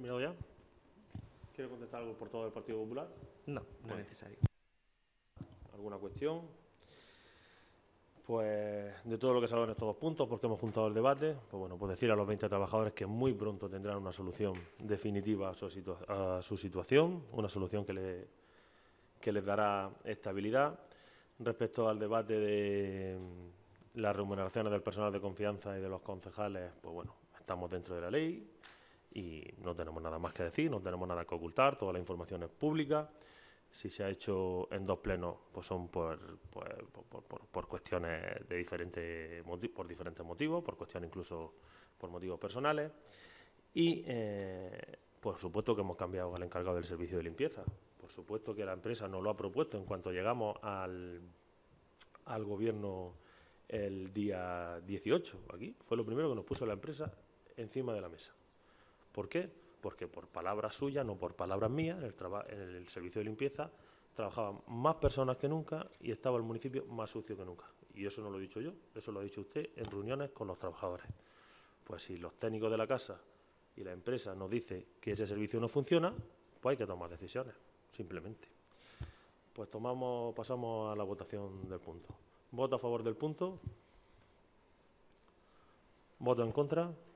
¿Terminado ya? ¿Quiere contestar algo por todo el Partido Popular? No, no es necesario. ¿Alguna cuestión? Pues de todo lo que se habla en estos dos puntos, porque hemos juntado el debate, pues bueno, pues decir a los 20 trabajadores que muy pronto tendrán una solución definitiva a su situación, una solución que les dará estabilidad. Respecto al debate de las remuneraciones del personal de confianza y de los concejales, pues bueno, estamos dentro de la ley y no tenemos nada más que decir, no tenemos nada que ocultar, toda la información es pública. Si se ha hecho en dos plenos, pues son por cuestiones de diferentes motivos, por cuestiones incluso por motivos personales. Y, por supuesto, que hemos cambiado al encargado del servicio de limpieza. Por supuesto que la empresa nos lo ha propuesto en cuanto llegamos al gobierno el día 18. Aquí fue lo primero que nos puso la empresa encima de la mesa. ¿Por qué? Porque por palabras suyas, no por palabras mías, en el servicio de limpieza trabajaban más personas que nunca y estaba el municipio más sucio que nunca. Y eso no lo he dicho yo, eso lo ha dicho usted en reuniones con los trabajadores. Pues si los técnicos de la casa y la empresa nos dice que ese servicio no funciona, pues hay que tomar decisiones, simplemente. Pues pasamos a la votación del punto. ¿Voto a favor del punto? ¿Voto en contra?